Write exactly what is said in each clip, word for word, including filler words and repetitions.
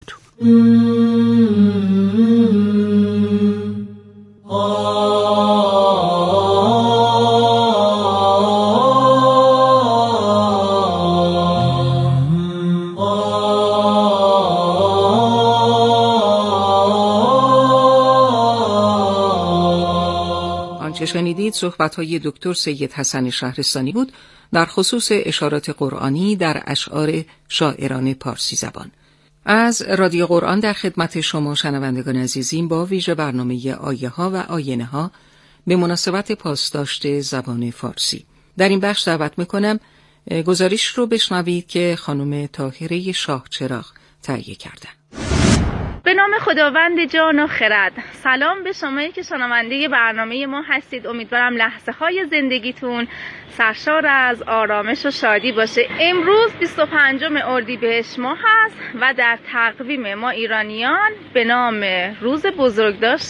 آنچه شنیدید صحبت‌های دکتر سید حسن شهرستانی بود در خصوص اشارات قرآنی در اشعار شاعران پارسی زبان. از رادیو قرآن در خدمت شما شنوندگان عزیزیم با ویژه برنامه آیه ها و آینه ها به مناسبت پاسداشت زبان فارسی. در این بخش دعوت میکنم گزارش رو بشنوید که خانم طاهره شاهچراغ تهیه کردن. به نام خداوند جان و خرد. سلام به شمایی که شنونده برنامه ما هستید. امیدوارم لحظه های زندگیتون سرشار از آرامش و شادی باشه. امروز بیست و پنجم اردیبهشت ماه هست و در تقویم ما ایرانیان به نام روز بزرگداشت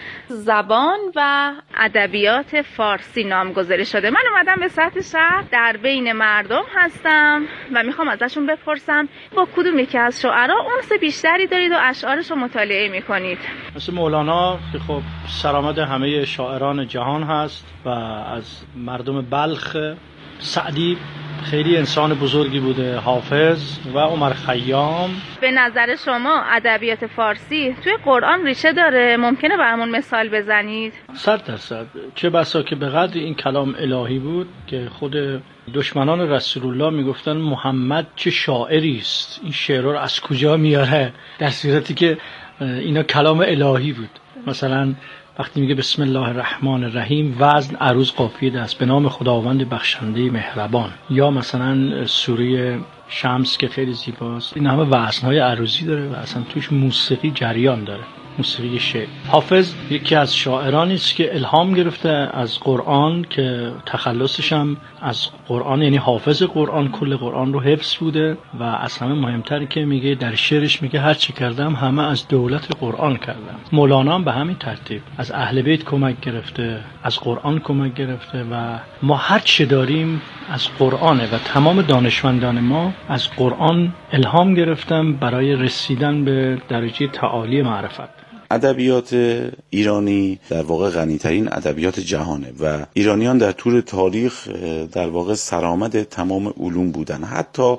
زبان و ادبیات فارسی نامگذاری شده. من اومدم به سطح شهر در بین مردم هستم و میخوام ازشون بپرسم با کدوم یکی از شعرا انس بیشتری دارید و اشعارش رو مطالعه میکنید؟ مثل مولانا که خب سرآمد همه شاعران جهان هست و از مردم بلخ. سعدی خیلی انسان بزرگی بوده. حافظ و عمر خیام. به نظر شما ادبیات فارسی توی قرآن ریشه داره؟ ممکنه برامون مثال بزنید؟ صد درصد. چه بسا که به قدر این کلام الهی بود که خود دشمنان رسول الله میگفتن محمد چه شاعری است، این شعر رو از کجا میاره، در صورتی که اینا کلام الهی بود. مثلا وقتی میگه بسم الله الرحمن الرحیم وزن عروض قافیه دست به نام خداوند بخشنده مهربان، یا مثلا سوره شمس که خیلی زیباست، این همه وزنهای عروضی داره و اصلا توش موسیقی جریان داره، موسیقی شعر. حافظ یکی از شاعرانی است که الهام گرفته از قرآن که تخلصش هم از قرآن، یعنی حافظ قرآن، کل قرآن رو حفظ بوده و از همه مهمتر که میگه در شعرش میگه هر چی کردم همه از دولت قرآن کردم. مولانا هم به همین ترتیب از اهل بیت کمک گرفته، از قرآن کمک گرفته و ما هر چی داریم از قرآنه و تمام دانشمندان ما از قرآن الهام گرفتن برای رسیدن به درجه تعالی معرفت. ادبیات ایرانی در واقع غنی‌ترین ادبیات جهانه و ایرانیان در طول تاریخ در واقع سرآمد تمام علوم بودن. حتی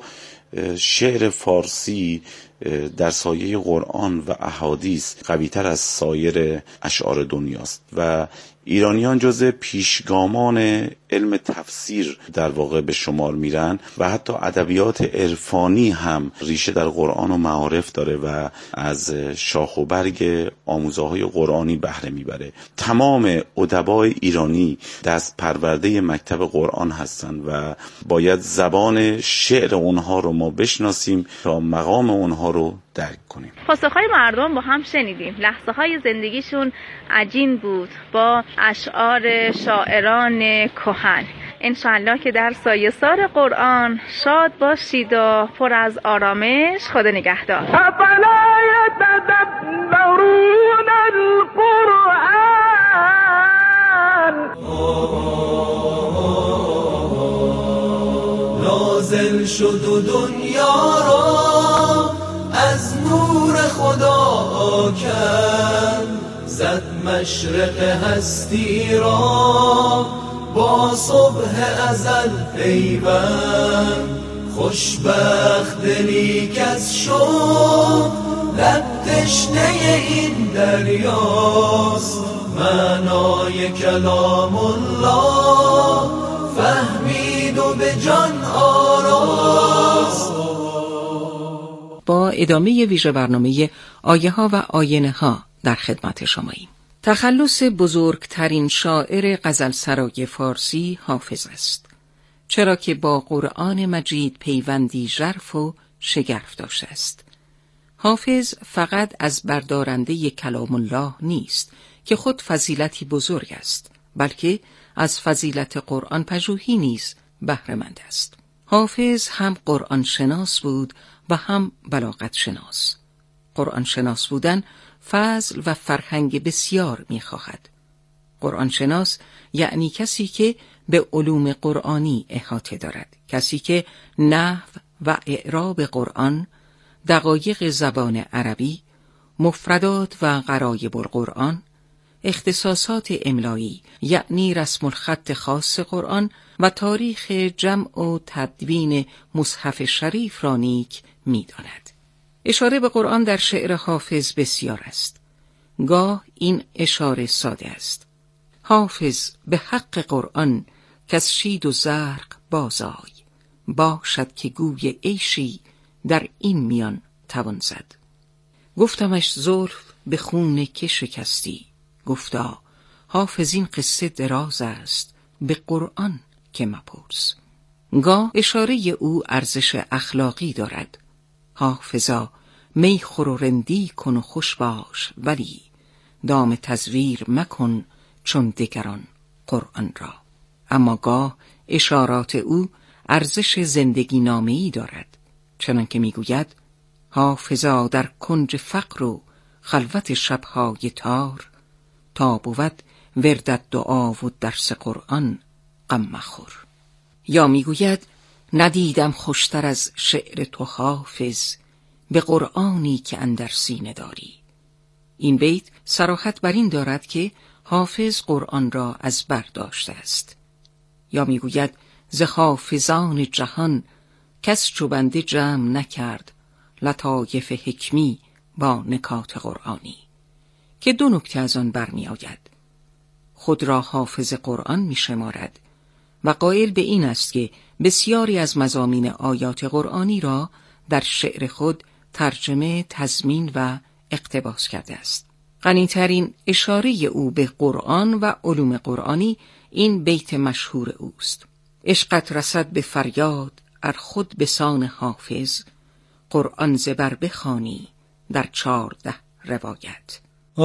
شعر فارسی در سایه قرآن و احادیث قوی‌تر از سایر اشعار دنیاست و ایرانیان جز پیشگامان علم تفسیر در واقع به شمار میرن و حتی ادبیات عرفانی هم ریشه در قرآن و معارف داره و از شاخ و برگ آموزه‌های قرآنی بهره میبره. تمام ادبای ایرانی دست پرورده مکتب قرآن هستن و باید زبان شعر اونها رو ما بشناسیم تا مقام اونها رو درک کنیم. پاسخهای مردم با هم شنیدیم. لحظه های زندگیشون عجین بود با اشعار شاعران کهن. انشالله که در سایه سار قرآن شاد باشید و پر از آرامش. خدا نگهدار. افلا یتدبرون القرآن نازل شد و دنیا را از نور خدا کرد، زد مشرق هستی را با صبح ازل پیوند. خوشبخت دلی کس شد لب تشنه این دریاست، معنای کلام الله فهمید و به جان آراست. با ادامه ویژه برنامه آیه ها و آینه ها در خدمت شماییم. تخلص بزرگترین شاعر غزلسرای فارسی حافظ است، چرا که با قرآن مجید پیوندی ژرف و شگرف داشته است. حافظ فقط از بردارنده کلام الله نیست که خود فضیلتی بزرگ است، بلکه از فضیلت قرآن پژوهی نیز بهره مند است. حافظ هم قرآن شناس بود و هم بلاغت شناس. قرآن شناس بودن فضل و فرهنگ بسیار می‌خواهد. قرآن شناس یعنی کسی که به علوم قرآنی احاطه دارد، کسی که نحو و اعراب قرآن، دقایق زبان عربی، مفردات و غرایب القرآن، اختصاصات املایی یعنی رسم الخط خاص قرآن و تاریخ جمع و تدوین مصحف شریف را نیک می‌داند. اشاره به قرآن در شعر حافظ بسیار است. گاه این اشاره ساده است: حافظ به حق قرآن کز شید و زرق بازای، باشد که گوی عیشی در این میان توان زد. گفتمش زلف به خون که شکستی، گفتا حافظ این قصه دراز است، به قرآن که مپرس. گاه اشاره او ارزش اخلاقی دارد: حافظا می خور و رندی کن و خوش باش، ولی دام تزویر مکن چون دگران قرآن را. اما گاه اشارات او ارزش زندگی نامه‌ای دارد، چنان که میگوید: حافظا در کنج فقر و خلوت شبهای تار، تا بود وردت دعا و درس قرآن غم مخور. یا میگوید: ندیدم خوشتر از شعر تو حافظ، به قرآنی که اندر سینه داری. این بیت صراحت بر این دارد که حافظ قرآن را از بر داشته است. یا میگوید: ز حافظان جهان کس چو بنده جمع نکرد، لطایف حکمی با نکات قرآنی، که دو نکته از آن برمی آید: خود را حافظ قرآن می شمارد و قائل به این است که بسیاری از مضامین آیات قرآنی را در شعر خود ترجمه، تضمین و اقتباس کرده است. غنی‌ترین اشاره او به قرآن و علوم قرآنی این بیت مشهور اوست: عشقت رسد به فریاد ار خود به سان حافظ، قرآن زبر بخوانی در چارده روایت.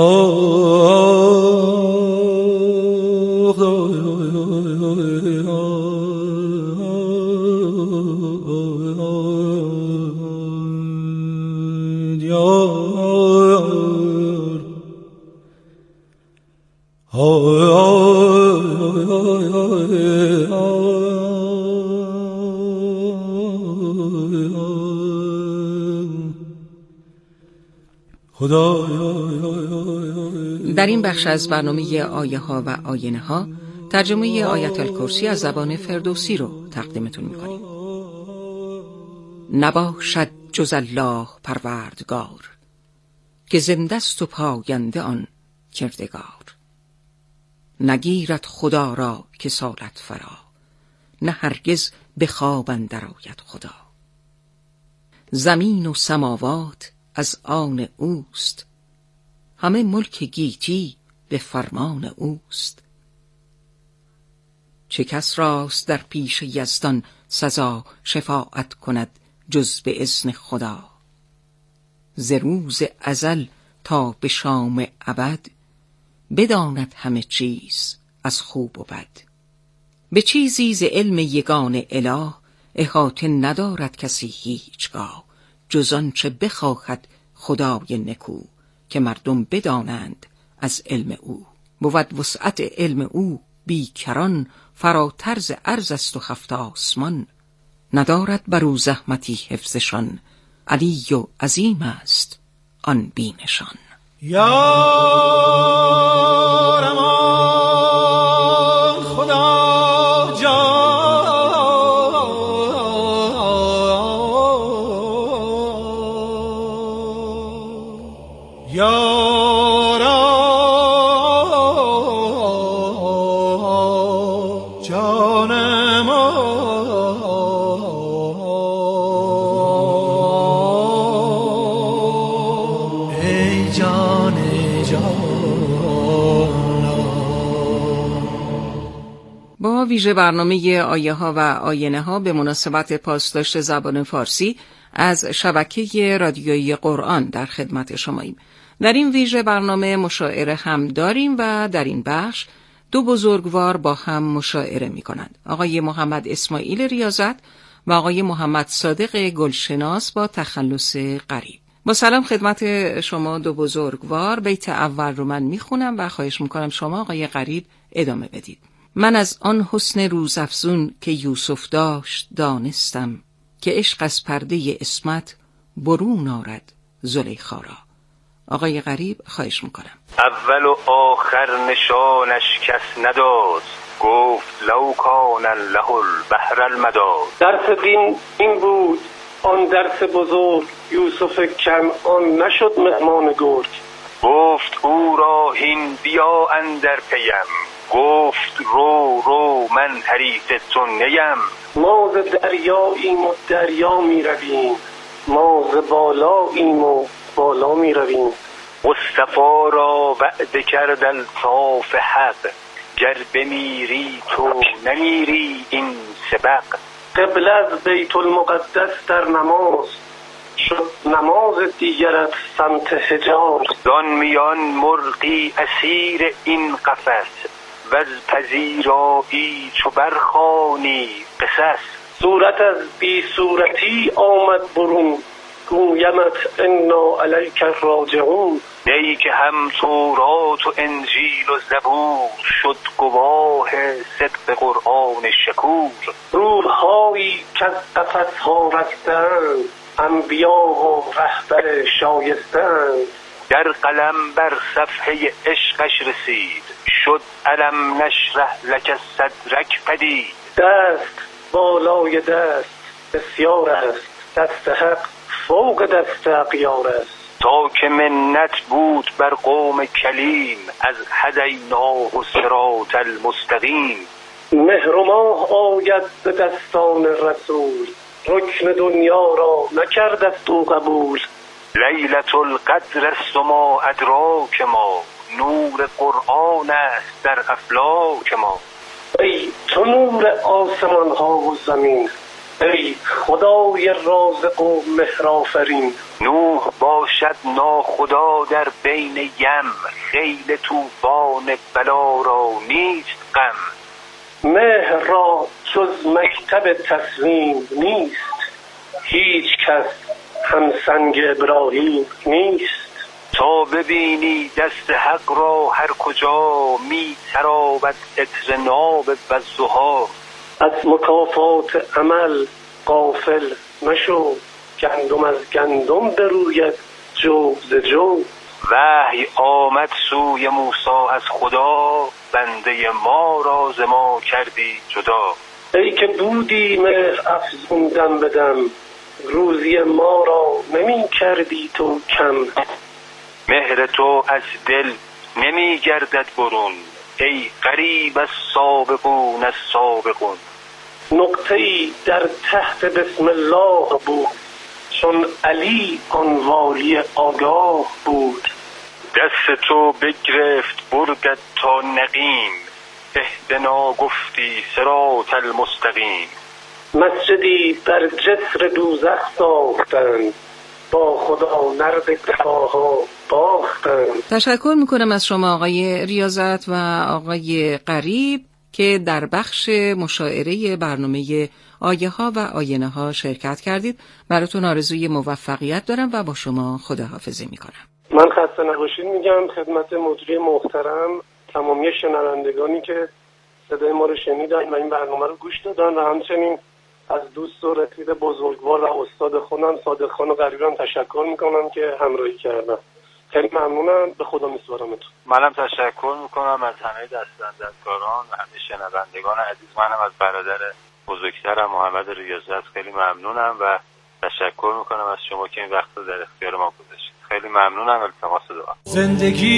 در این بخش از برنامه آیه ها و آینه ها ترجمه آیت الکرسی از زبان فردوسی رو تقدیمتون میکنیم. نباشد جز الله پروردگار، که زندست و پاینده آن کردگار. نگیرد خدا را که سالت فرا، نه هرگز به خواب اندر آید خدا. زمین و سماوات از آن اوست، همه ملک گیتی به فرمان اوست. چه کس راست در پیش یزدان سزا شفاعت کند جز به اذن خدا. ز روز ازل تا به شام ابد، بداند همه چیز از خوب و بد. به چیزی ز علم یگان اله، احاطه ندارد کسی هیچگاه. جز آنچه بخواهد خدای نکو، که مردم بدانند از علم او. بود وسعت علم او بیکران، فراتر ز ارض است و هفت آسمان. ندارد بر او زحمتی حفظشان، علی و عظیم است آن بینشان. یا رمان خدا جان، یا با ویژه برنامه آیه ها و آینه ها به مناسبت پاسداشت زبان فارسی از شبکه رادیویی قرآن در خدمت شماییم. در این ویژه برنامه مشاعره هم داریم و در این بخش دو بزرگوار با هم مشاعره می کنند. آقای محمد اسماعیل ریاضت و آقای محمد صادق گلشناس با تخلص غریب. با سلام خدمت شما دو بزرگوار. بیت اول رو من می خونم و خواهش می کنم شما آقای غریب ادامه بدید. من از آن حسن روزافزون که یوسف داشت دانستم، که عشق از پرده اسمت برون آرد زلیخا را. آقای غریب خواهش میکنم. اول و آخر نشانش کس نداد، گفت لو کان له البحر المداد. درس دین این بود آن درس بزرگ، یوسف کنعان نشد مهمان گرگ. گفت او را هین بیا اندر پیم، گفت رو رو من حریف تو نیم. ما ز دریاییم و دریا می رویم، ما ز بالاییم و بالا می رویم. مصطفی را وعده کرد الطاف حق، گر بمیری تو نمیری این سبق. قبله از بیت المقدس در نماز، شد نماز دیگرت سمت حجاز. دان میان مرغی اسیر این قفس، وز پذیرایی چو برخوانی قصص. صورت از بی صورتی آمد برون، گویمت انا الیک الراجعون. نی که هم تورات و انجیل و زبور، شد گواه صدق قرآن شکور. روحهایی که از قفس‌ها رفتند، انبیا و رهبر شایستند. در قلم بر صفحه عشقش رسید، شد علم نشرح لک صدرک پدید. دست بالای دست بسیار است، دست حق فوق دست اغیار است. تا که منت بود بر قوم کلیم، از هدیناه صراط المستقیم. مهر و ماه آید به دستان رسول، رکن دنیا را نکرد است او قبول. لیلة القدر است و ما ادراک ما، نور قرآن است در افلاک ما. ای تو نور آسمان ها و زمین، ای خدای رازق و مهرآفرین. نوح باشد ناخدا در بین یم، خیل طوفان بلا را نیست غم. مهر را جز مکتب تسلیم نیست، هیچ کس همسنگ ابراهیم نیست. تا ببینی دست حق را هر کجا، می تراود عطر ناب والضحی. از مکافات عمل غافل مشو، گندم از گندم بروید جو ز جو. وحی آمد سوی موسی از خدا، بنده ما را ز ما کردی جدا. ای که بودی مهر افزوندم بدم، روزی ما را نمی کردی تو کم. مهر تو از دل نمی گردد برون، ای قریب از سابقون از سابقون. نقطه‌ای در تحت بسم الله بود، چون علی آن والی آگاه بود. دست تو بگرفت بردت تا نقیم، اهدنا گفتی صراط المستقیم. مسجدی در جسر دوزخ ساختند، با خدا نرد کفاها باختند. تشکر میکنم از شما آقای ریاضت و آقای غریب که در بخش مشاعره برنامه آیه ها و آینه ها شرکت کردید. براتون آرزوی موفقیت دارم و با شما خداحافظی میکنم. من خسته نباشید میگم خدمت مجری محترم، تمامی شنوندگانی که صدای ما رو شنیدن و این برنامه رو گوش دادن و همچنین از دوست و رفیق بزرگوار و استاد خودم صادق خان و غریبم تشکر میکنم که همراهی کردن. خیلی ممنونم، به خدا میسپارمتون. منم تشکر میکنم از همه دستاندرکاران و همه شنوندگان عزیز. منم از برادر بزرگترم محمد ریاضت خیلی ممنونم و تشکر میکنم از شما که این وقت رو در اختیار ما گذاشتید. خیلی ممنونم. التماس دعا. زندگی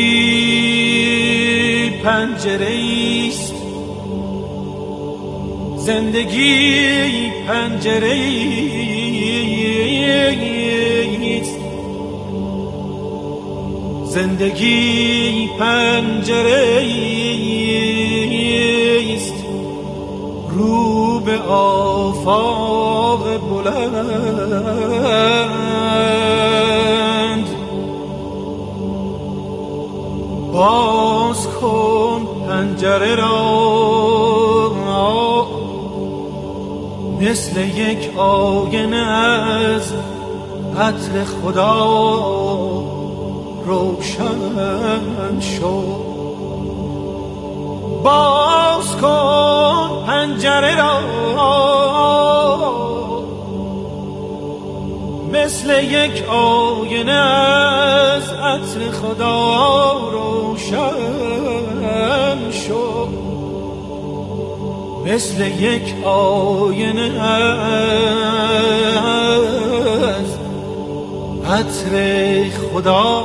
پنجره است، زندگی پنجره است، زندگی پنجره است، رو به آفاق بلند. باز کن پنجره را، مثل یک آینه از عطر خدا روشن شو. باز کن پنجره را، مثل یک آینه از عطر خدا روشن شد، مثل یک آینه از عطر خدا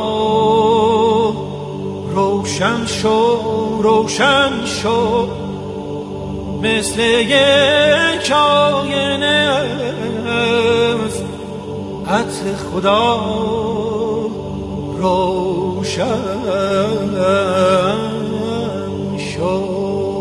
روشن شد، روشن شد، مثل یک آینه از عطر خدا روشن شد.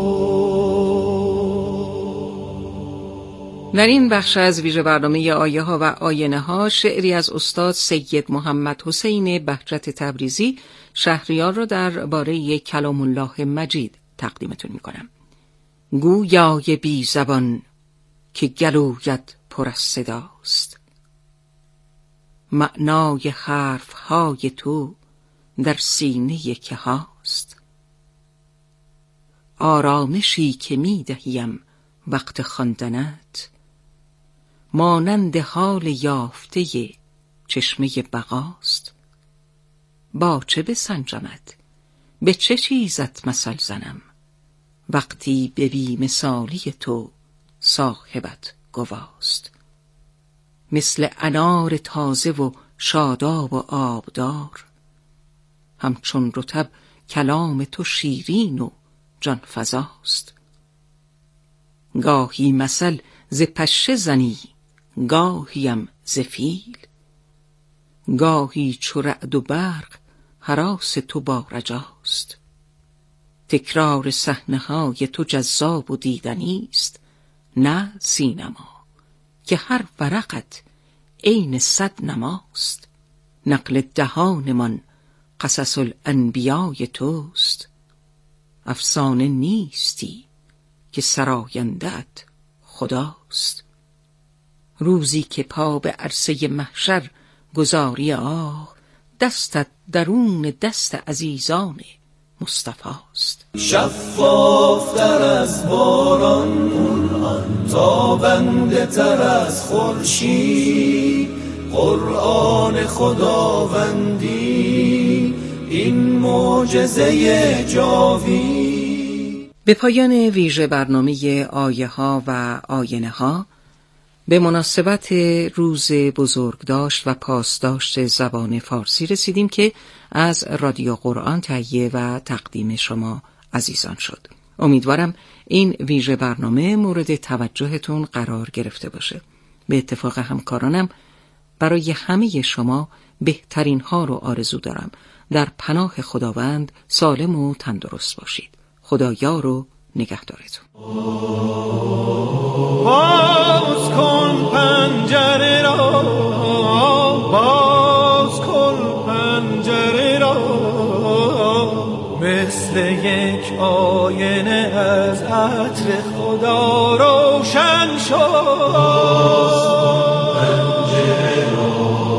در این بخش از ویژه برنامه آیه ها و آینه ها شعری از استاد سید محمد حسین بهجت تبریزی شهریار را در باره کلام الله مجید تقدیمتون می کنم. گویای بی زبان که گلویت پر از صداست، معنای حرف های تو در سینه که هاست، آرامشی که می دهیم وقت خواندنت مانند حال یافته چشمه بقاست. با چه بسنجمت، به چه چیزت مثل زنم، وقتی به بی مثالی تو صاحبت گواست. مثل انار تازه و شاداب و آبدار، همچون رطب کلام تو شیرین و جان فزاست. گاهی مثل ز پشه زنی، گاهیم ز فیل، گاهی چو رعد و برق هراس تو با رجاست. تکرار صحنه های تو جذاب و دیدنی است، نه سینما که هر ورقت عین صد نماست. نقل دهانمان قصص الانبیای توست، افسانه نیستی که سراینده‌ات خداست. روزی که پا به عرصه محشر گذاری آه، دستت درون دست عزیزان مصطفاست. شفافتر از باران قرآن، تابنده تر از خورشید، قرآن خداوندی این معجزه جاوید. به پایان ویژه برنامه آیه ها و آینه ها به مناسبت روز بزرگداشت و پاسداشت زبان فارسی رسیدیم که از رادیو قرآن تهیه و تقدیم شما عزیزان شد. امیدوارم این ویژه برنامه مورد توجهتون قرار گرفته باشه. به اتفاق همکارانم برای همه شما بهترین ها رو آرزو دارم. در پناه خداوند سالم و تندرست باشید. خدا یار و نگهدارتون. باز کن پنجره را، باز کن پنجره را، مثل یک آینه از عطر خدا روشن شد. پنجره را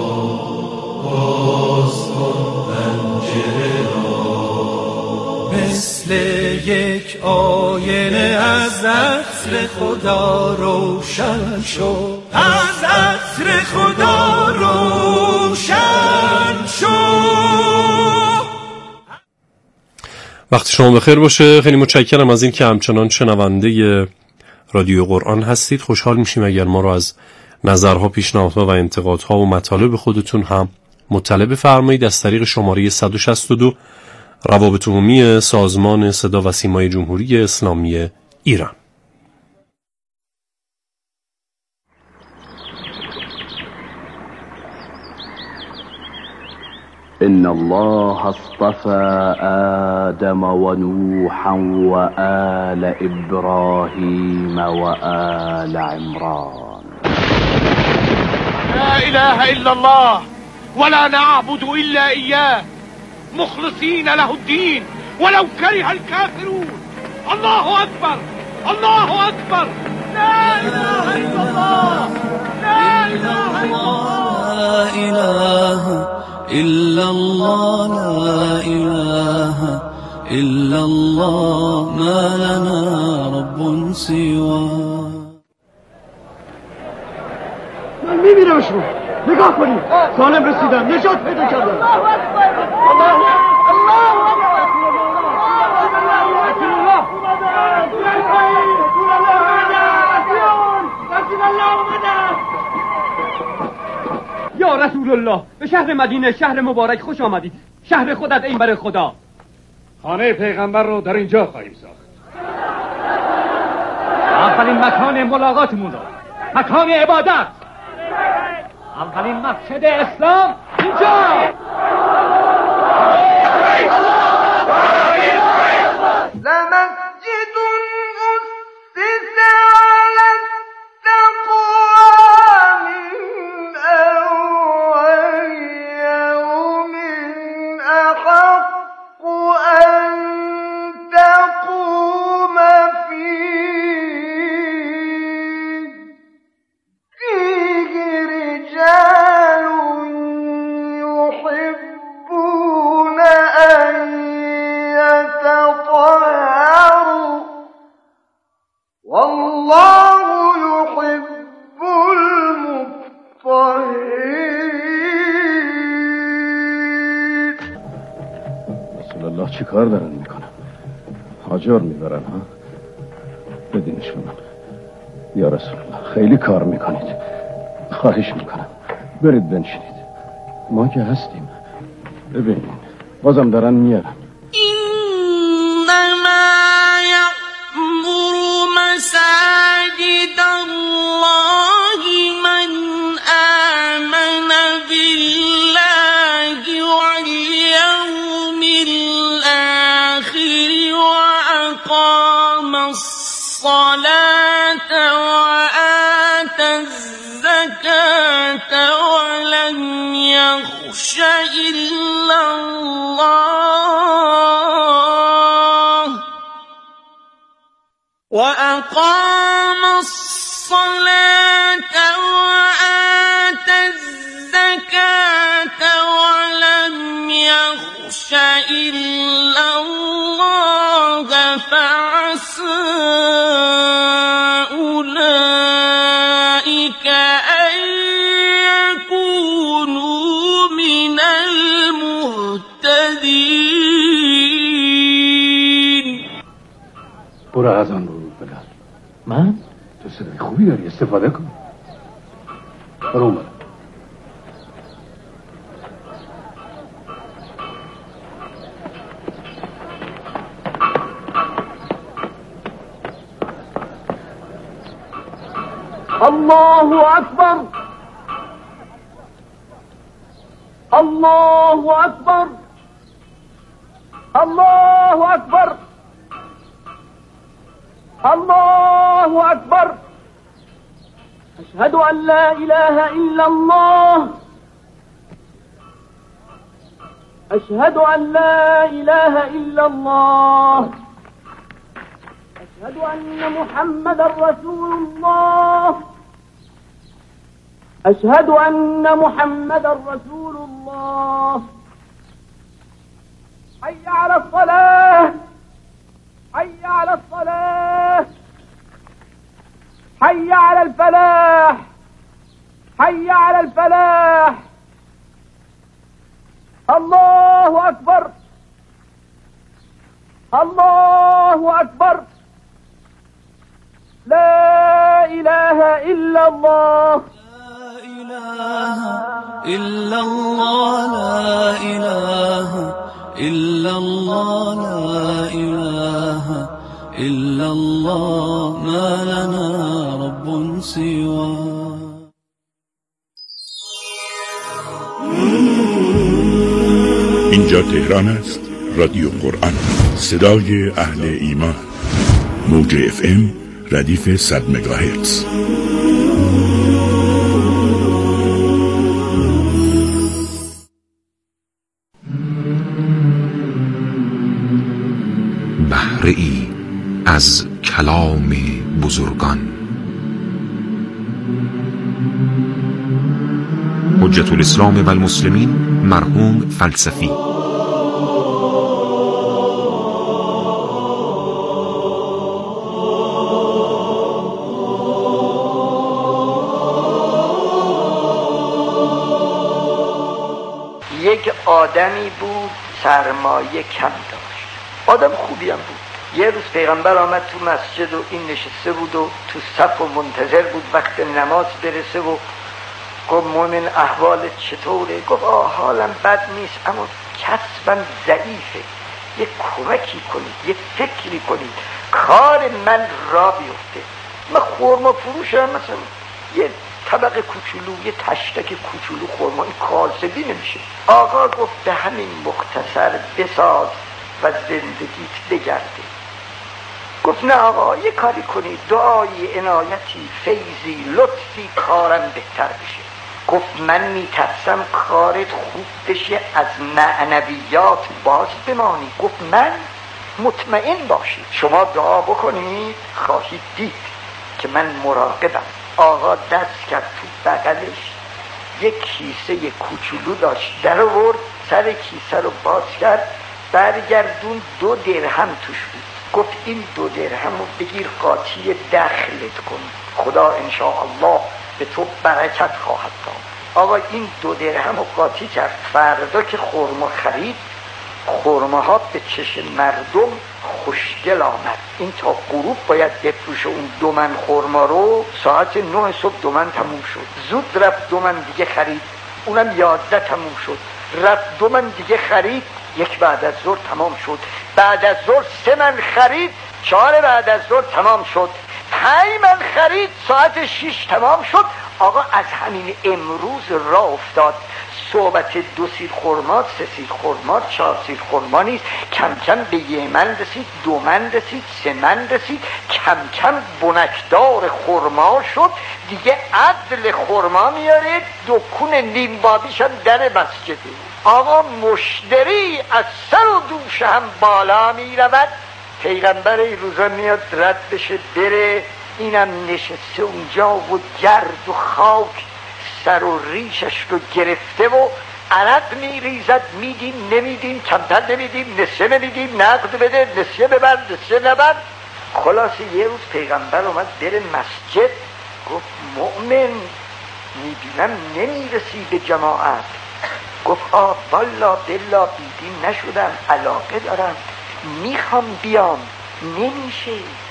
باز کن، پنجره را مثل یک آینه از عطر خدا روشن شد، از عطر خدا روشن شد. وقتی شما بخیر باشه. خیلی متشکرم از این که همچنان شنونده رادیو قرآن هستید. خوشحال میشیم اگر ما رو از نظرها، پیشنهادها و انتقادها و مطالب خودتون هم مطلع بفرمایید از طریق شماره صد و شصت و دو روابط عمومی سازمان صدا و سیمای جمهوری اسلامی ایران. إن الله اصطفى آدم ونوحا وآل إبراهيم وآل عمران. لا إله إلا الله ولا نعبد إلا إياه مخلصين له الدين ولو كره الكافرون. الله أكبر، الله أكبر، لا إله إلا الله، لا إله إلا الله، لا إله إلا الله، ما لنا رب سواه. من میمیرم شما نگاه کنید، سالم رسیدم، نجات پیدا کردم. الله اکبر، الله اکبر. یا رسول الله، به شهر مدینه، شهر مبارک خوش آمدید. شهر خودت این بر خدا. خانه پیغمبر رو در اینجا خواهیم ساخت. اولین مکان ملاقاتمون رو، مکان عبادت، اولین مسجد اسلام اینجا. چی کار دارن میکنن؟ آجر میبرن ها؟ بدینش من. یا رسول الله خیلی کار میکنید، خواهش میکنم برید بنشینید، ما که هستیم. ببینید بازم دارن میارن. يخش إلا الله وأقام الصلاة وآتى الزكاة ولم يخش إلا الله فعسى أولئك أن يكونوا من المهتدين. برو از آن رو بلال. من؟ تو صدای خوبی داری، استفاده کن. برو اومد. الله أكبر، الله أكبر، الله أكبر، الله أكبر. أشهد أن لا إله إلا الله، أشهد أن لا إله إلا الله، أشهد أن محمد رسول الله، أشهد أن محمد رسول الله. حي على الصلاة، حي على الصلاة، حي على الفلاح، حي على الفلاح. الله أكبر، الله أكبر. لا إله إلا الله، إلا الله، لا إله إلا الله، لا إله إلا الله، ما لنا رب سواه. اینجا تهران است، رادیو قرآن، صدای اهل ایمان. موج اف ام ردیف صد مگاهرتز. بهره ای از کلام بزرگان. حجت الاسلام و المسلمین مرحوم فلسفی. آدمی بود سرمایه کم داشت، آدم خوبی هم بود. یه روز پیغمبر آمد تو مسجد و این نشسته بود و تو صف و منتظر بود وقت نماز برسه و گفت مومن احوالت چطوره؟ گفت آه حالم بد نیست اما کسبم ضعیفه، یه کمکی کنید، یه فکری کنید کار من را بیفته. من خورما فروشم، مثلا یه طبق کوچولو، یه تشتک کوچولو خورما، این کاسبی نمیشه. آقا گفت به همین مختصر بساز و زندگیت بگرده. گفت نه آقا یه کاری کنید، دعای عنایتی، فیضی، لطفی کارم بهتر بشه. گفت من میترسم کارت خوب بشه از معنویات باز بمانی. گفت من مطمئن باشید شما دعا بکنید خواهید دید که من مراقبم. آقا دست کرد تو بغلش یک کیسه کوچولو داشت، در آورد، سر کیسه رو باز کرد، برگردون، دو درهم توش بود. گفت این دو درهم رو بگیر قاطی دخلت کن، خدا انشاءالله به تو برکت خواهد داد. آقا این دو درهم رو قاطی کرد. فردا که خرما خرید، خرماها به چشم مردم خوشگل آمد. این تا غروب باید بفروشه اون دو من خرما رو، ساعت نه صبح دو من تموم شد. زود رفت دو من دیگه خرید، اونم یازده تموم شد. رفت دو من دیگه خرید، یک بعد از ظهر تمام شد. بعد از ظهر سه من خرید، چهار بعد از ظهر تمام شد. پنج من خرید، ساعت شیش تمام شد. آقا از همین امروز راه افتاد. صحبت دو سیر خرما، سه سیر خرما، چهار سیر خرما نیست. کم کم به یه من رسید، دو من رسید، سه من رسید، کم کم بنکدار خرما شد. دیگه عدل خرما میاره، دکون نیم بابیش هم در مسجده. آقا مشتری از سر و دوش هم بالا می رود. پیغمبر این روزا میاد رد بشه بره، اینم نشسته اونجا و گرد و خاک سر و ریشش رو گرفته و عرق میریزد. میدیم نمیدیم، کمتر نمیدیم، نصفه نمیدیم، نقد بده، نصفه ببر، نصفه نبر. خلاصه یه روز پیغمبر اومد بره مسجد، گفت مؤمن میبینم نمیرسی به جماعت. گفت آه والا بلا بیدین نشدم، علاقه دارم، میخوام بیام، نمیشه،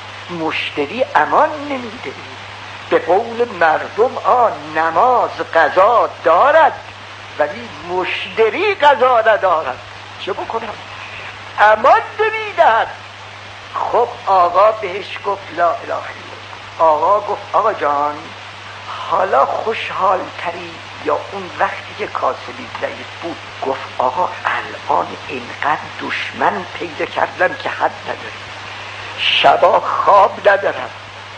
مشتری امان نمیده. به قول مردم آه نماز قضا دارد ولی مشتری قضا ندارد، چه بکنم؟ امان نمیدهد. خب آقا بهش گفت لا اله الا الله. آقا گفت آقا جان حالا خوشحال تری یا اون وقتی که کاسبی ضعیف بود؟ گفت آقا الان اینقدر دشمن پیدا کردم که حد نداره، شبا خواب ندارم،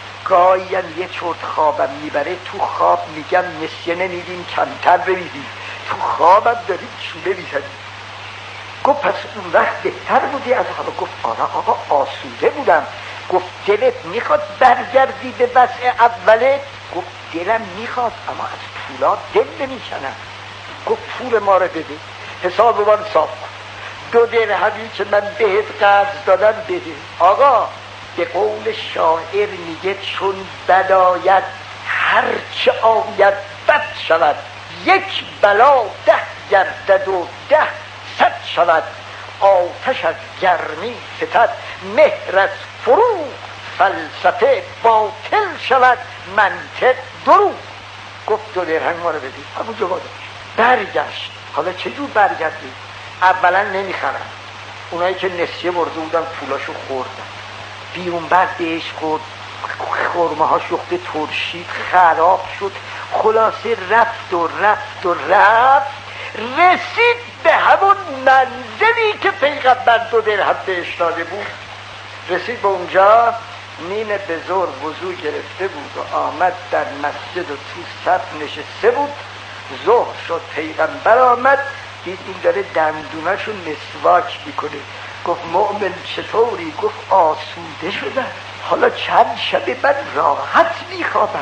گاهیم یه چرت خوابم میبره، تو خواب میگم نسیه نمیدیم، کمتر بمیدیم، تو خوابم داریم چوبه میزنیم. گفت پس اون وقت بهتر بودی از حالا؟ گفت آره آقا آسوده بودم. گفت دلت میخواد برگردی به وضع اوله؟ گفت دلم میخواد اما از پولا دل نمیکنم. گفت پول ما رو بده، حساب من صاف کن، دو درهمی که من بهت قرض دادم بده. آقا به قول شاعر میگه چون بد آید هرچه آید بد شود، یک بلا ده گردد و ده صد شود. آتش از گرمی فتد، مهر از فروغ، فلسفه باطل شود، منطق دروغ. گفت دو درهم ما رو بدید. ابو جواد برگشت. حالا چجور برگردید؟ اولا نمیخرن، اونایی که نسیه برده بودن پولاشو خوردن. بیرون بعد بهش خورد، خورمه ها شخته ترشید، خراب شد. خلاصه رفت و رفت و رفت، رسید به همون منزلی که پیغمبر دو درهم بهش داده بود. رسید به اونجا، نیم به زور وضو گرفته بود و آمد در مسجد و تو صف نشسته بود. ظهر شد، پیغمبر آمد، دید این داره دندوناشو مسواک میکنه. گفت مؤمن چطوری؟ گفت آسوده شدم، حالا چند شبه من راحت میخوابم.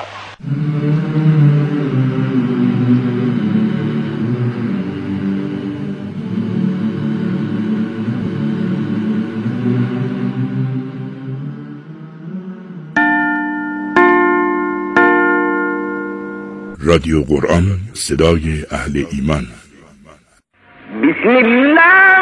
رادیو قرآن، صدای اهل ایمان. بسم الله